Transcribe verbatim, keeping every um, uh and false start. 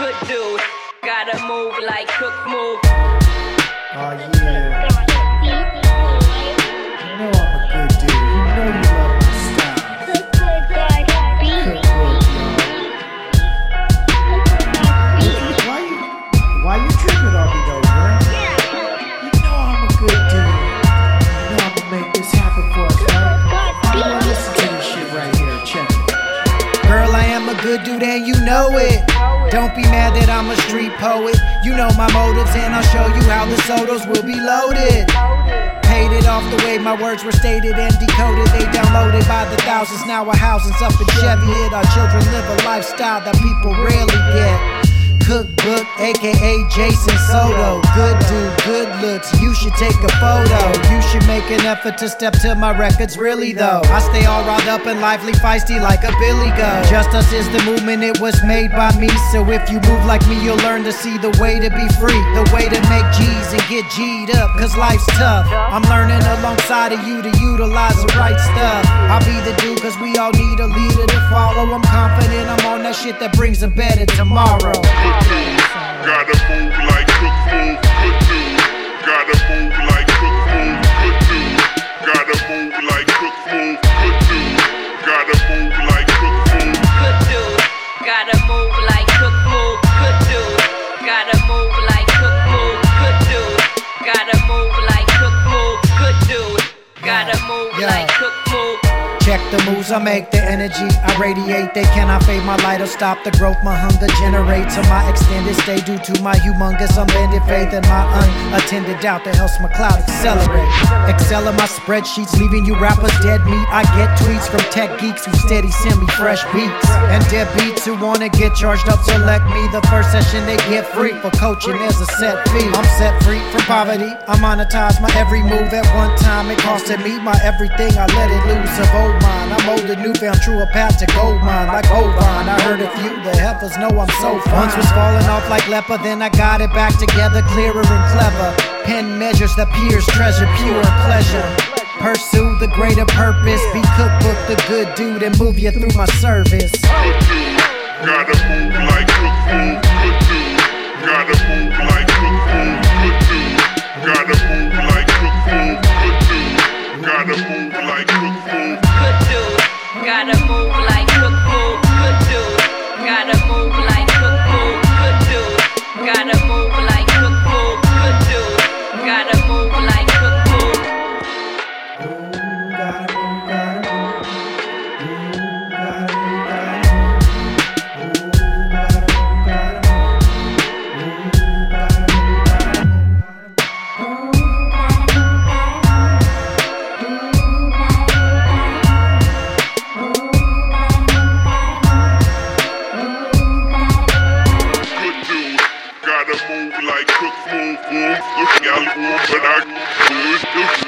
good dude. Gotta move like Cook move. Oh yeah. You know I'm a good dude. You know you love my style. Cook Book, y'all. Why you, why you tripping on me though, man? You know I'm a good dude. You know I'm gonna make this happen for us, right? You wanna listen to this shit right here, check it. Girl, I am a good dude and you know it. Don't be mad that I'm a street poet. You know my motives and I'll show you how the sodas will be loaded. Paid it off the way my words were stated and decoded. They downloaded by the thousands. Now our houses up in Chevy hit. Our children live a lifestyle that people rarely get. Cookbook, aka Jason Soto. Good dude, good looks, you should take a photo. You should make an effort to step to my records, really though. I stay all riled up and lively, feisty like a Billy Goat. Just Us is the movement, it was made by me. So if you move like me, you'll learn to see the way to be free. The way to make G's and get G'd up, cause life's tough. I'm learning alongside of you to utilize the right stuff. I'll be the dude cause we all need a leader to follow. I'm confident I'm on that shit that brings a better tomorrow. Gotta move like Cook move, good dude. Gotta move like Cook move, good dude. Gotta move like Cook move, good dude. Gotta move like Cook move, good dude. Gotta move like Cook move, good dude. Gotta move like Cook move, good dude. Gotta move like Cook move, good dude. Gotta move like Cook move. Check the moves I make, the energy I radiate. They cannot fade my light or stop the growth my hunger generates. On my extended stay due to my humongous unbended faith and my unattended doubt that helps my cloud accelerate. Excel in my spreadsheets, leaving you rappers dead meat. I get tweets from tech geeks who steady send me fresh beats. And deadbeats who wanna get charged up select me. The first session they get free. For coaching there's a set fee. I'm set free from poverty. I monetize my every move at one time. It costed me my everything. I let it loose of old mine. I'm older, newfound, true, a path to gold mine. Like Ovan, I heard a few, the heifers know I'm so fine. Once was falling off like leper, then I got it back together, clearer and clever. Pen measures the peers, treasure, pure pleasure. Pursue the greater purpose, be Cookbook the good dude and move you through my service. good dude. Gotta move like Cook move, good dude. Gotta move like Cook move, good dude. Gotta move like Cook move, good dude. Gotta move like Cook move. Good dude, gotta move like Cook move, good dude. Gotta move like Cook move, good dude. Gotta move like Cook move, good dude. Gotta move like Cook move. Gotta move, gotta move. Gotta move, gotta move. Gotta move, Gotta move like Cook move, move. Y'all move, but I do it.